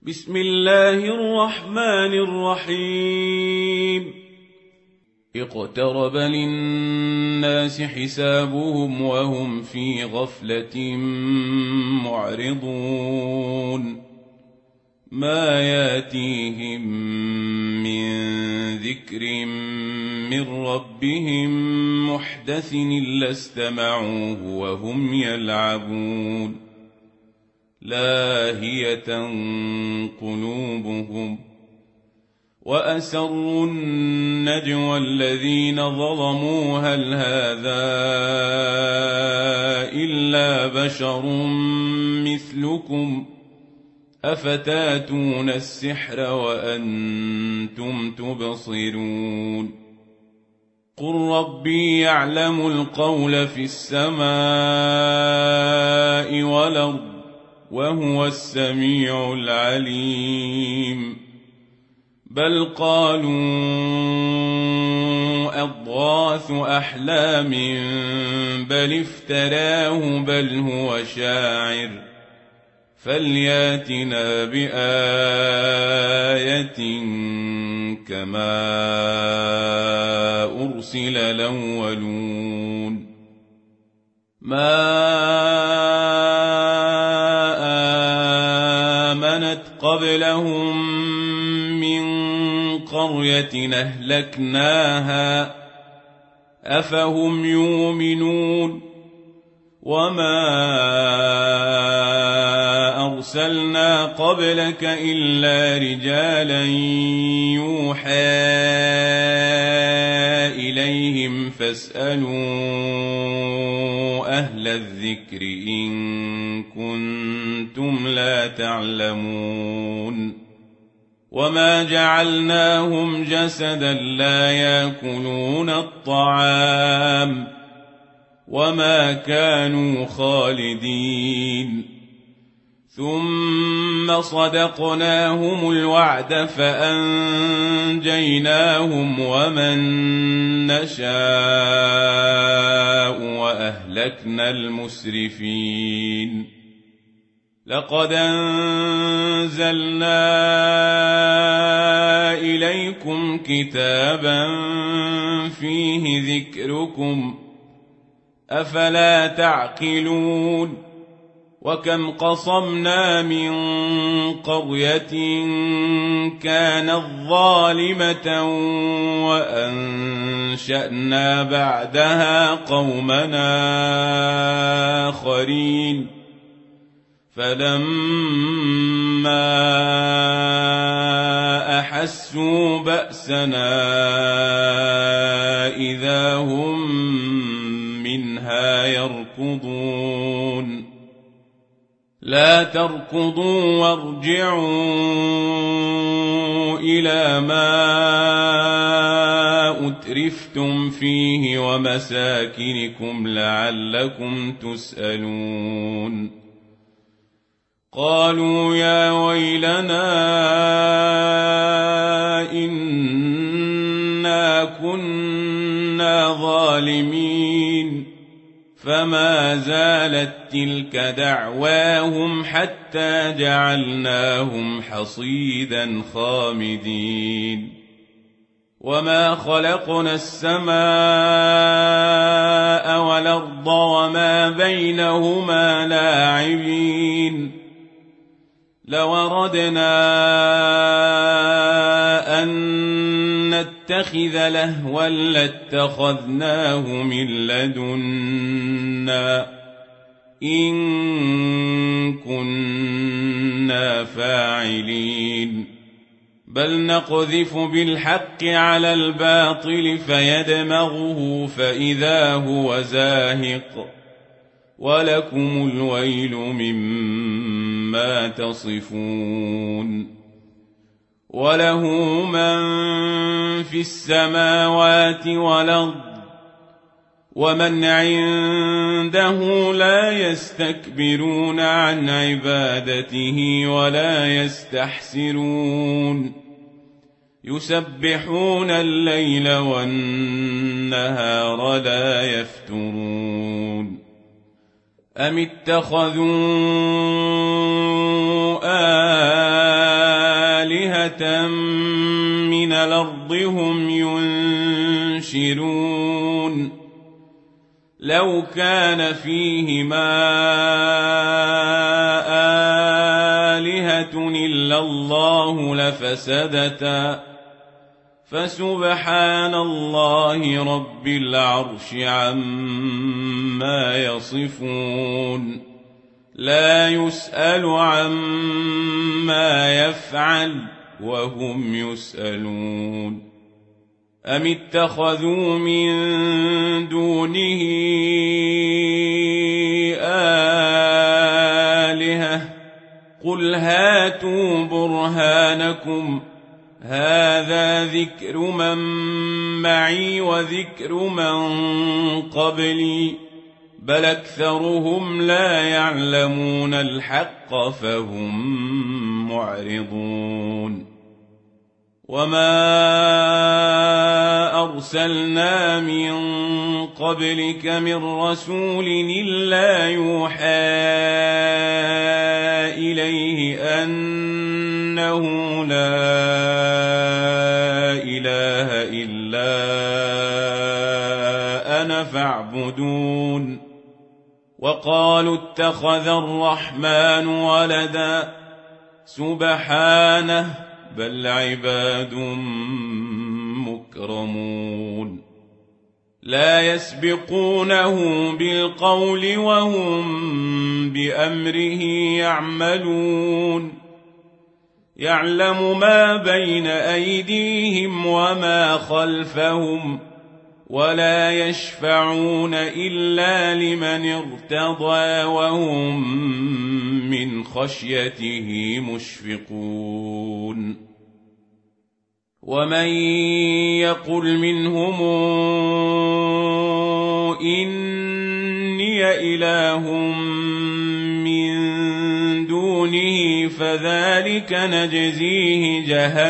بسم الله الرحمن الرحيم. اقترب للناس حسابهم وهم في غفلة معرضون ما ياتيهم من ذكر من ربهم محدث إلا استمعوه وهم يلعبون لاهية قلوبهم وأسروا النجوى الذين ظلموا هل هذا إلا بشر مثلكم أفتاتون السحر وأنتم تبصرون قل ربي يعلم القول في السماء والأرض وهو السميع العليم بل قالوا أضغاث أحلام بل افتراه بل هو شاعر فلياتنا بآية كما أرسل الأولون ما آمنت قبلهم من قرية أهلكناها أفهم يؤمنون وما أرسلنا قبلك إلا رجالا يوحى إليهم فاسألوا أهل الذكر إن كنتم لا تعلمون وما جعلناهم جسدا لا يأكلون الطعام وما كانوا خالدين ثم صدقناهم الوعد فأنجيناهم ومن نشاء وأهلكنا المسرفين لقد أنزلنا إليكم كتابا فيه ذكركم أفلا تعقلون وكم قصمنا من قرية كانت ظالمة وأنشأنا بعدها قومنا آخرين فلما أحسوا بأسنا إذا هم منها يركضون لا تركضوا وارجعوا إلى ما أترفتم فيه ومساكنكم لعلكم تسألون قالوا يا ويلنا إنا كنا ظالمين فما زالت تلك دعواهم حتى جعلناهم حصيدا خامدين وما خلقنا السماء والأرض وما بينهما لاعبين لو أردنا أن نتخذ لهوا لاتخذناه من لدنا إن كنا فاعلين بل نقذف بالحق على الباطل فيدمغه فإذا هو زاهق ولكم الويل مما تصفون وله من في السماوات والأرض ومن عنده لا يستكبرون عن عبادته ولا يستحسرون يسبحون الليل والنهار لا يفترون أم اتخذوا والأرض هم ينشرون لو كان فيهما آلهة إلا الله لفسدتا فسبحان الله رب العرش عما يصفون لا يسأل عما يفعل وهم يسألون أم اتخذوا من دونه آلهة قل هاتوا برهانكم هذا ذكر من معي وذكر من قبلي بل أكثرهم لا يعلمون الحق فهم معرضون وما أرسلنا من قبلك من رسول إلا يوحى إليه أنه لا إله إلا أنا فاعبدون وقالوا اتخذ الرحمن ولدا سبحانه بل عباد مكرمون لا يسبقونه بالقول وهم بأمره يعملون يعلم ما بين أيديهم وما خلفهم ولا يشفعون إلا لمن ارتضى وهم من خشيته مشفقون ومن يقل منهم إني إله من دونه فذلك نجزيه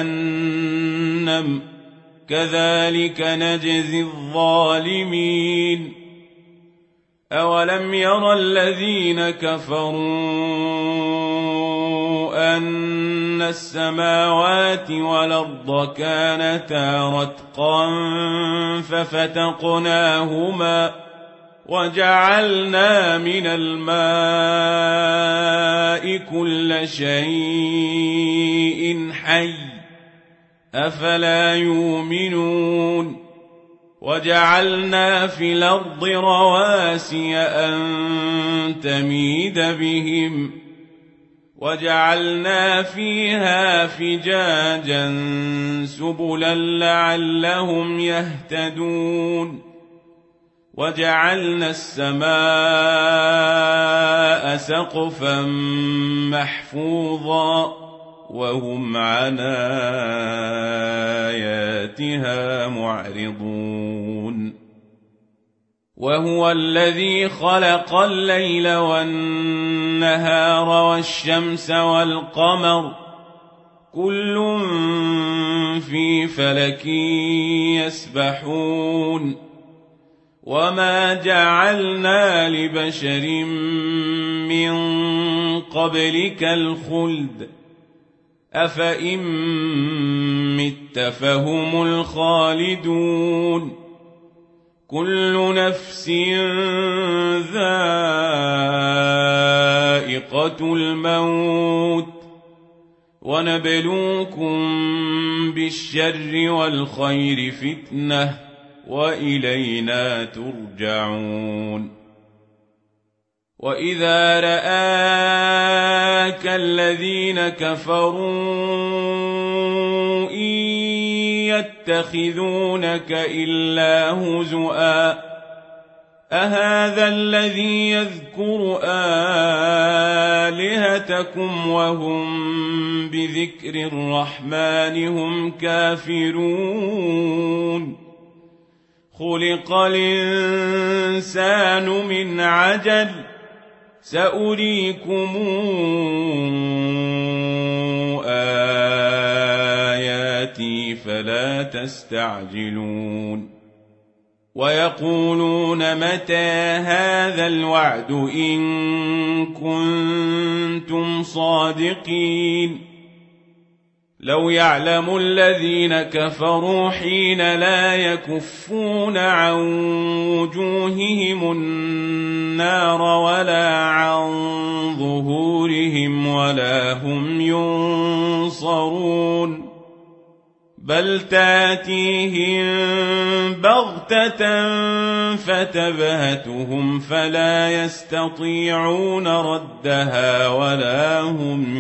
جهنم كذلك نجزي الظالمين أولم ير الذين كفروا أن السماوات والأرض كانتا رتقا ففتقناهما وجعلنا من الماء كل شيء حي أفلا يؤمنون وجعلنا في الأرض رواسي أن تميد بهم وجعلنا فيها فجاجا سبلا لعلهم يهتدون وجعلنا السماء سقفا محفوظا وهم عن آياتها معرضون وهو الذي خلق الليل والنهار والشمس والقمر كل في فلك يسبحون وما جعلنا لبشر من قبلك الخلد أفإن مت فهم الخالدون كل نفس ذائقة الموت ونبلوكم بالشر والخير فتنة وإلينا ترجعون وإذا رآك الذين كفروا إن يتخذونك إلا هزؤا أهذا الذي يذكر آلهتكم وهم بذكر الرحمن هم كافرون خلق الإنسان من عجل سأريكم آياتي فلا تستعجلون ويقولون متى هذا الوعد إن كنتم صادقين لو يعلم الذين كفروا حين لا يكفون عن وجوههم النار ولا عن ظهورهم ولا هم ينصرون بل تاتيهم بغتة فتبهتهم فلا يستطيعون ردها ولا هم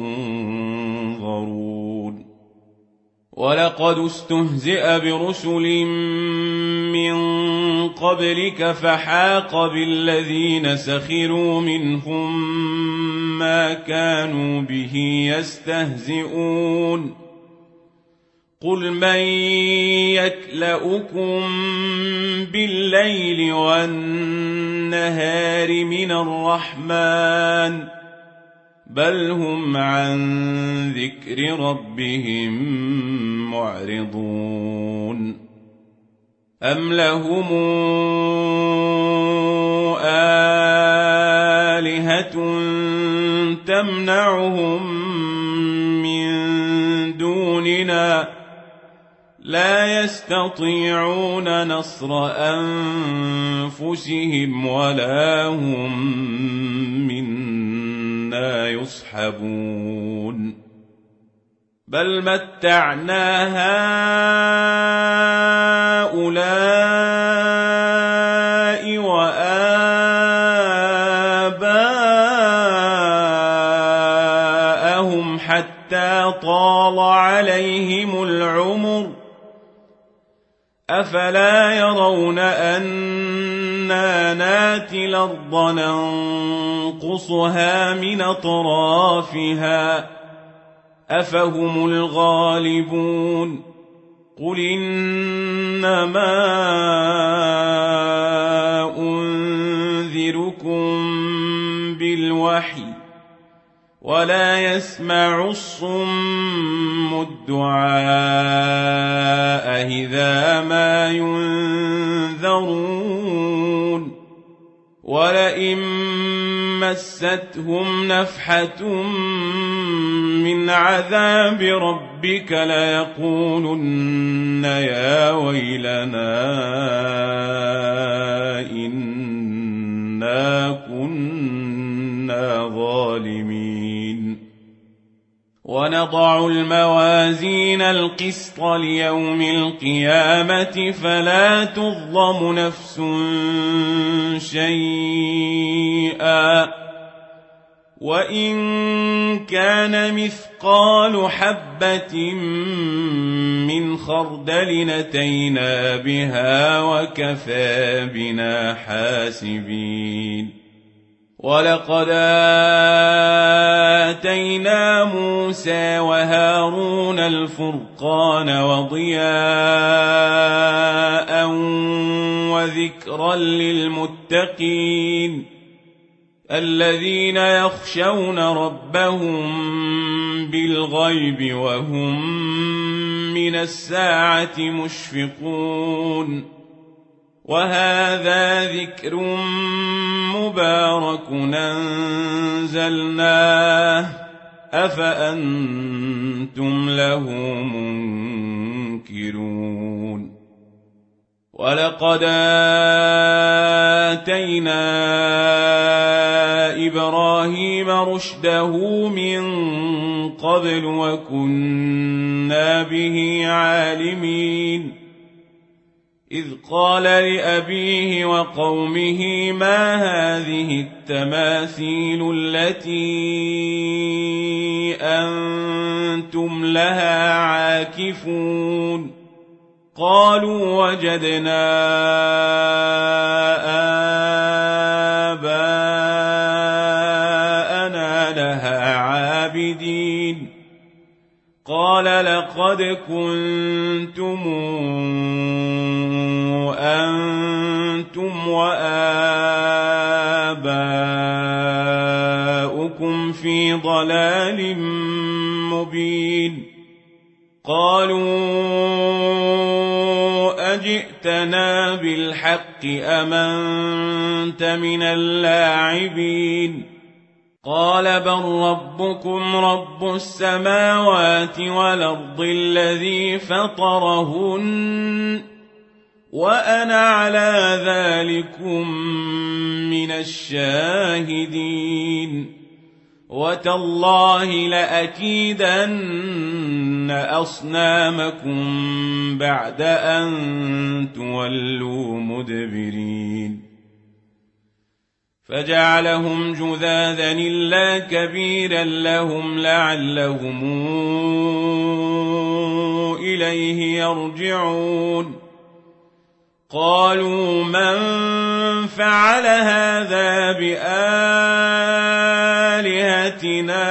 ينظرون ولقد استهزئ برسل من قبلك فحاق بالذين سخروا منهم ما كانوا به يستهزئون قل من يكلؤكم بالليل والنهار من الرحمن بل هم عن ذكر ربهم معرضون أم لهم آلهة تمنعهم من دوننا لا يستطيعون نصر أنفسهم ولا هم منا يصحبون بل متعنا هؤلاء وآباءهم حتى طال عليهم العمر أفلا يرون أنا ناتي الأرض ننقصها من أطرافها أفهم الغالبون قل إنما أنذركم بالوحي ولا يسمع الصم الدعاء إذا ما ينذرون ولئن مستهم نفحة من عذاب ربك ليقولن يا ويلنا إنا كنا ظالمين ونضع الموازين القسط ليوم القيامة فلا تظلم نفس شيئا وإن كان مثقال حبة من خردل أتينا بها وكفى بنا حاسبين ولقد آتينا موسى وهارون الفرقان وضياء وذكرا للمتقين الذين يخشون ربهم بالغيب وهم من الساعة مشفقون وهذا ذكر مبارك أنزلناه أفأنتم له منكرون ولقد آتينا إبراهيم رشده من قبل وكنا به عالمين إذ قال لأبيه وقومه ما هذه التماثيل التي أنتم لها عاكفون قالوا وجدنا آباءنا لها عابدين قال لقد كنتم أنتم وآباؤكم في ضلال مبين قالوا أجئتنا بالحق أم أنت من اللاعبين قال بل ربكم رب السماوات والأرض الذي فطرهن وأنا على ذلكم من الشاهدين وتالله لأكيدن أصنامكم بعد أن تولوا مدبرين فجعلهم جذاذا إلا كبيرا لهم لعلهم إليه يرجعون قالوا من فعل هذا بآلهتنا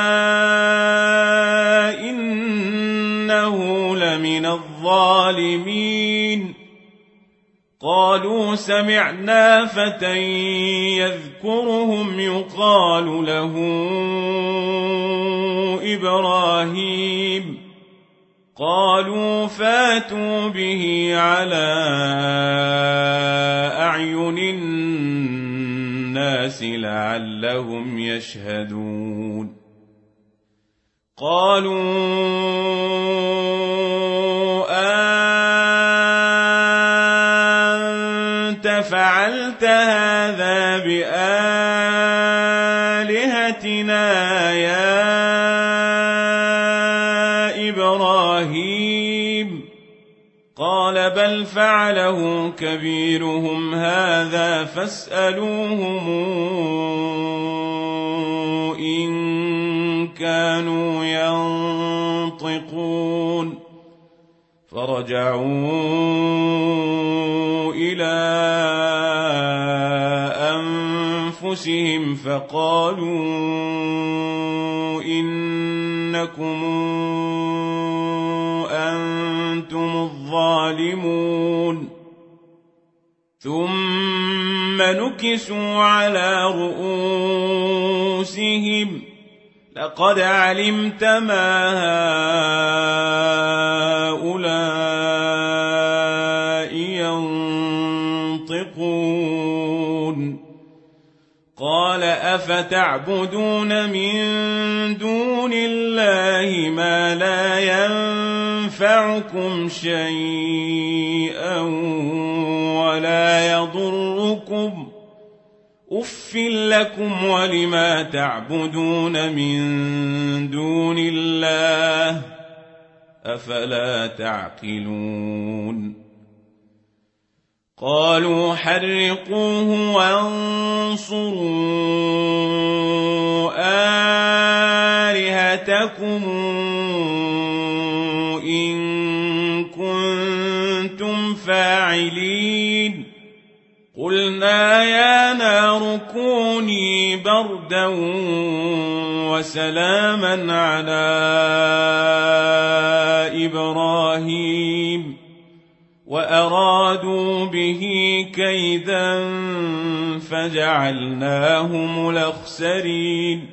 إنه لمن الظالمين قالوا سمعنا فتى يذكرهم يقال له إبراهيم قالوا فاتوا به على أعين الناس لعلهم يشهدون قالوا أنت فعلت هذا بآلهتنا يا إبراهيم قال بل فعله كبيرهم هذا فاسألوهم إن كانوا ينطقون فرجعوا إلى أنفسهم فقالوا إنكم أنتم الظالمون ثم نكسوا على رؤوسهم لقد علمت ما هؤلاء ينطقون قال أفتعبدون من دون الله ما لا ينفعكم شيئا ولا يضركم أف لكم ولما تعبدون من دون الله أفلا تعقلون قالوا حرقوه وانصروا آلهتكم إن كنتم فاعلين قلنا يا نار كوني بردا وسلاما على إبراهيم وأرادوا به كيدا فجعلناهم الأخسرين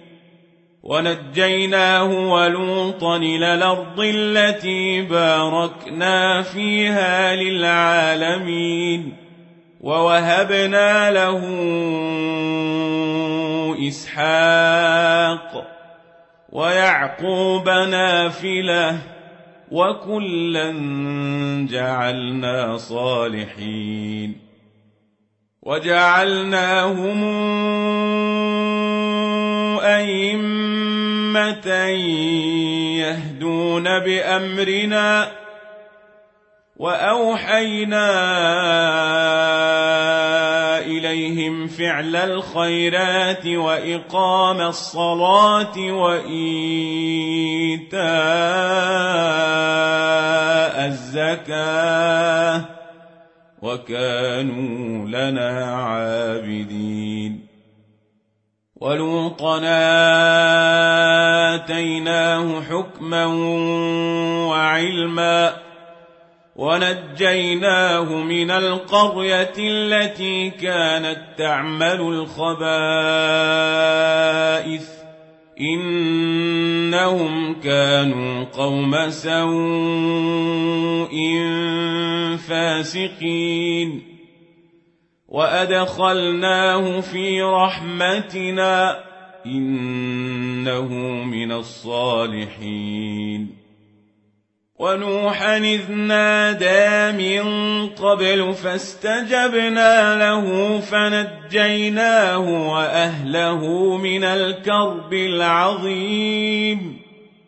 ونجيناه ولوطا إلى الأرض التي باركنا فيها للعالمين ووهبنا له إسحاق ويعقوب نافلة وكلا جعلنا صالحين وجعلناهم أئمة يهدون بأمرنا وأوحينا إليهم فعل الخيرات وإقام الصلاة وإيتاء الزكاة وكانوا لنا عابدين ولوطا آتيناه حكما وعلما ونجيناه من القرية التي كانت تعمل الخبائث إنهم كانوا قوم سوء فاسقين وأدخلناه في رحمتنا إنه من الصالحين. ونوحا إذ نادى من قبل فاستجبنا له فنجيناه وأهله من الكرب العظيم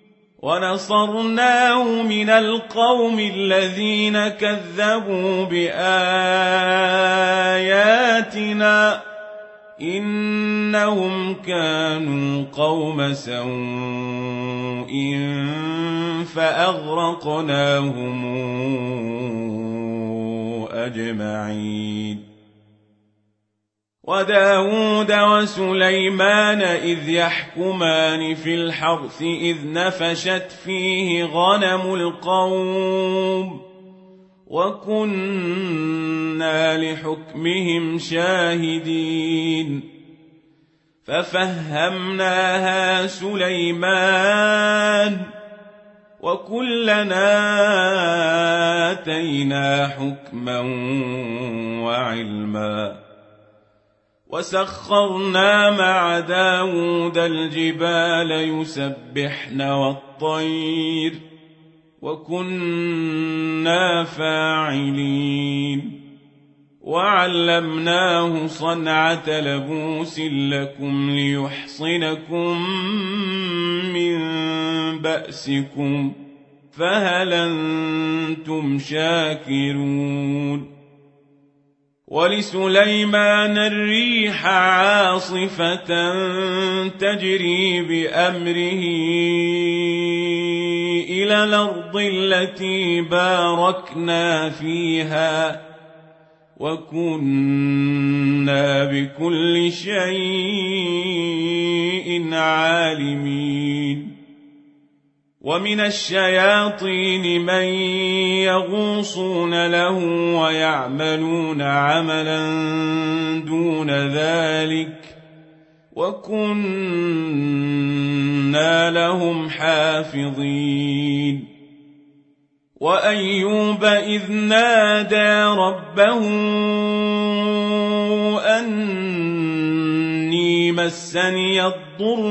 ونصرناه من القوم الذين كذبوا بآياتنا إنهم كانوا قوم سوء فأغرقناهم أجمعين. وداود وسليمان إذ يحكمان في الحرث إذ نفشت فيه غنم القوم وكنا لحكمهم شاهدين. ففهمناها سليمان وكلنا آتينا حكما وعلما وسخرنا مع داود الجبال يسبحن والطير وكنا فاعلين. وعلمناه صنعة لبوس لكم ليحصنكم من بأسكم فهل أنتم شاكرون. ولسليمان الريح عاصفة تجري بأمره إلى الأرض التي باركنا فيها وكنا بكل شيء عالمين. ومن الشياطين من يغوصون له ويعملون عملا دون ذلك وكنا لهم حافظين. وأيوب إذ نادى ربه أني مسني الضر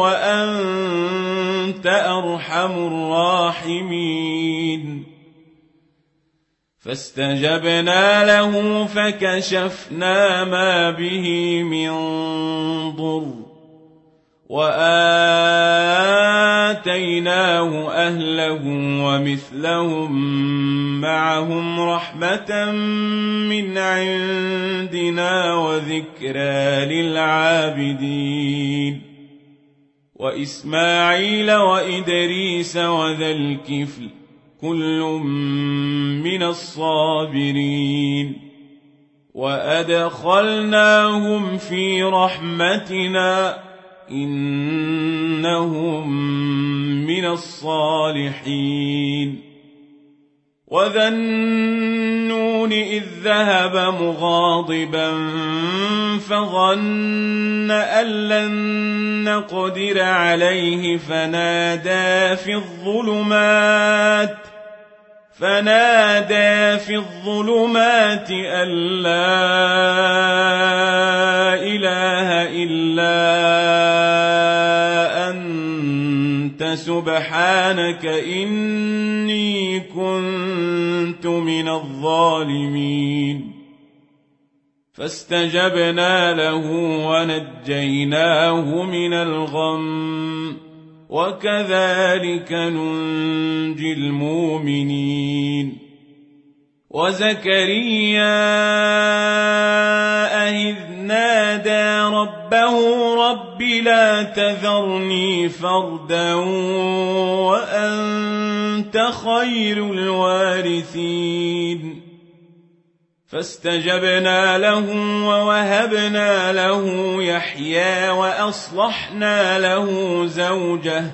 وأنت أرحم الراحمين فاستجبنا له فكشفنا ما به من ضر وآتيناه أهله ومثلهم معهم رحمة من عندنا وذكرى للعابدين. وإسماعيل وإدريس وذا الكفل كل من الصابرين وأدخلناهم في رحمتنا إنهم من الصالحين. وذا النون إذ ذهب مغاضبا فظن أن لن نقدر عليه فنادى في الظلمات أن لا إله إلا أنت سبحانك إني كنت من الظالمين. فاستجبنا له ونجيناه من الغم وكذلك ننجي المؤمنين. وزكريا إذ نادى ربه رب لا تذرني فردا وأنت خير الوارثين فاستجبنا له ووهبنا له يحيى وأصلحنا له زوجه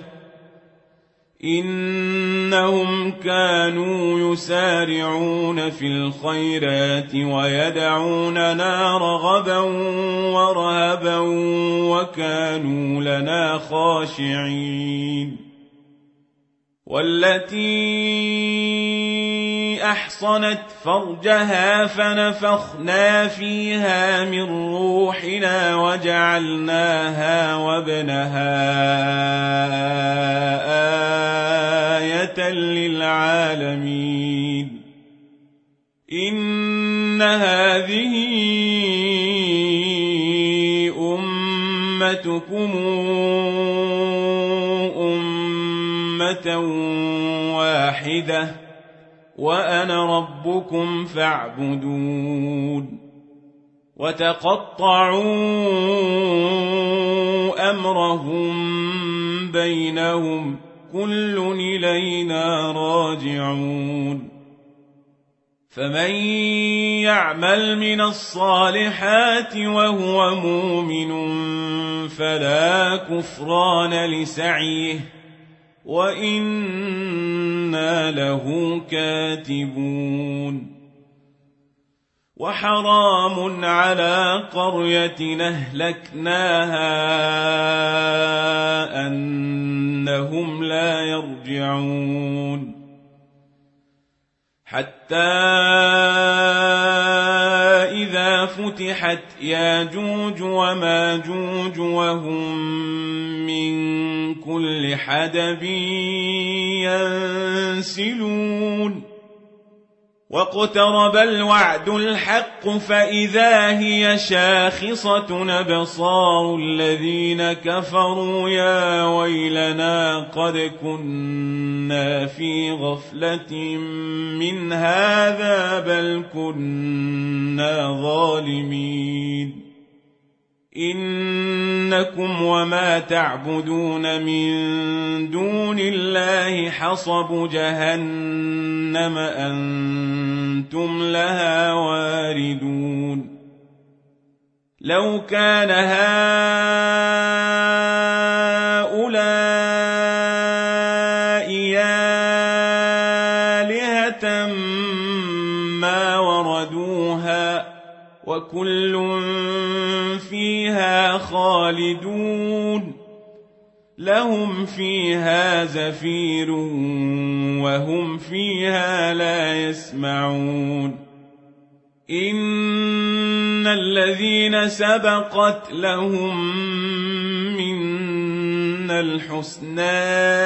إنهم كانوا يسارعون في الخيرات ويدعوننا رغبا ورهبا وكانوا لنا خاشعين. والتي التي أحصنت فرجها فنفخنا فيها من روحنا وجعلناها وابنها آية للعالمين إن هذه أمتكم أمة واحدة وأنا ربكم فاعبدون وتقطعوا أمرهم بينهم كل إلينا راجعون فمن يعمل من الصالحات وهو مؤمن فلا كفران لسعيه وإنا له كاتبون وحرام على قرية أهلكناها أنهم لا يرجعون حتى إذا فتحت ياجوج وماجوج وهم من كل حدب ينسلون واقترب الوعد الحق فإذا هي شاخصة أبصار الذين كفروا يا ويلنا قد كنا في غفلة من هذا بل كنا ظالمين إنكم وما تعبدون من دون الله حصب جهنم أنتم لها واردون لو كان هؤلاء آلهة ما وردوها وكل فيها خالدون لهم فيها زفير وهم فيها لا يسمعون إن الذين سبقت لهم منا الحسنى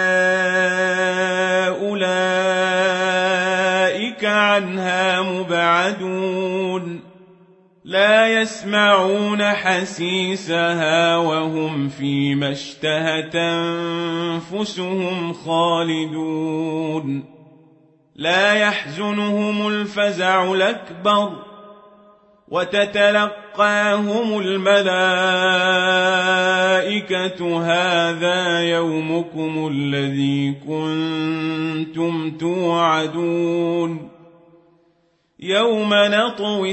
أولئك عنها مبعدون لا يسمعون حسيسها وهم فيما اشتهت أنفسهم خالدون لا يحزنهم الفزع الأكبر وتتلقاهم الملائكة هذا يومكم الذي كنتم توعدون يوم نطوي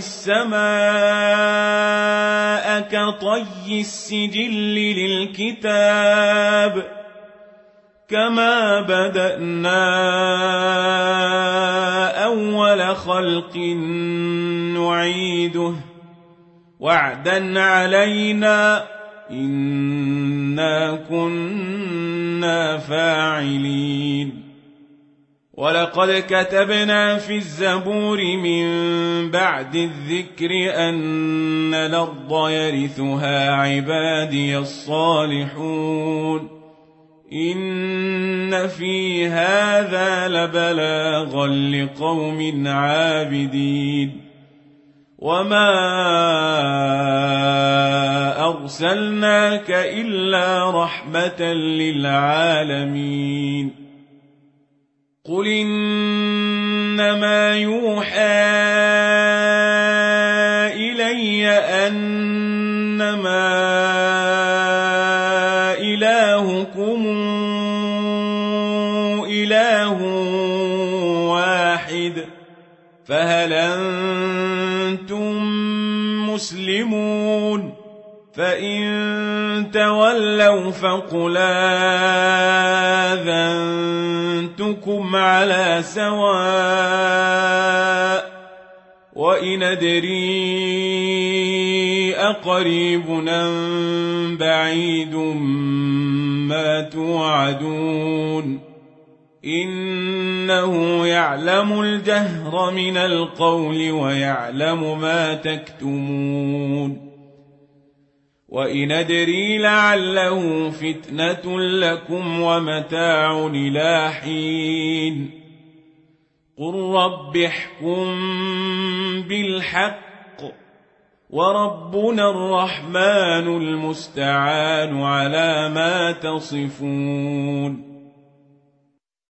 السماء كطي السجل للكتاب كما بدأنا أول خلق نعيده وعدا علينا إنا كنا فاعلين ولقد كتبنا في الزبور من بعد الذكر أن الأرض يرثها عبادي الصالحون إن في هذا لبلاغا لقوم عابدين وما أرسلناك إلا رحمة للعالمين قل إنما يوحى إلي أنما إلهكم إله واحد فهل أنتم مسلمون فإن تولوا فقل آذنتكم على سواء وإن أدري أقريب أم بعيد ما توعدون إنه يعلم الجهر من القول ويعلم ما تكتمون وإن أدري لعله فتنة لكم ومتاع إلى حين قل رب احكم بالحق وربنا الرحمن المستعان على ما تصفون